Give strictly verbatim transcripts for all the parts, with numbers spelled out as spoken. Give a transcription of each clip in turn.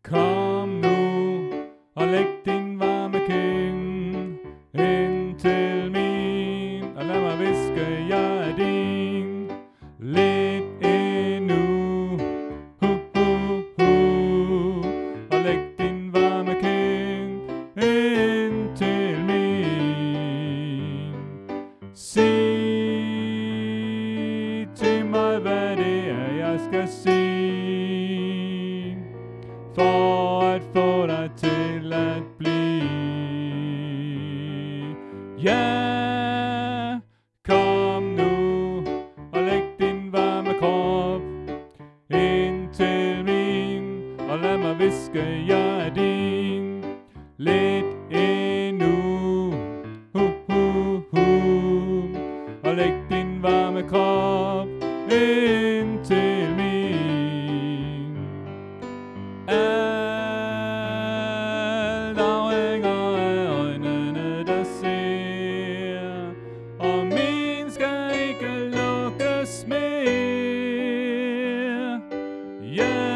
Kom nu og læg din varme kind ind til min, og lad mig viske, jeg er din. Lidt endnu, hu hu hu, og læg din varme kind ind til min. Sig til mig, hvad det er, jeg skal sige, for at få dig til at blive. Ja, kom nu og læg din varme krop ind til min, og lad mig viske, jeg er din. Lidt endnu, hu hu hu, og læg din varme krop ind til min. Alt afhænger af øjnene, der ser, og min skal ikke lukkes mere. Ja,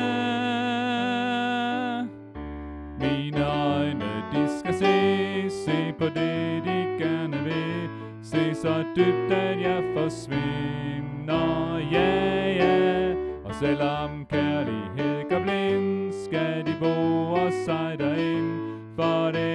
mine øjne, de skal se, se på det, de gerne vil. Se så dybt, at jeg forsvinder, ja, ja. Og selvom kærlighed gør blind, skal de bore sig derind, for det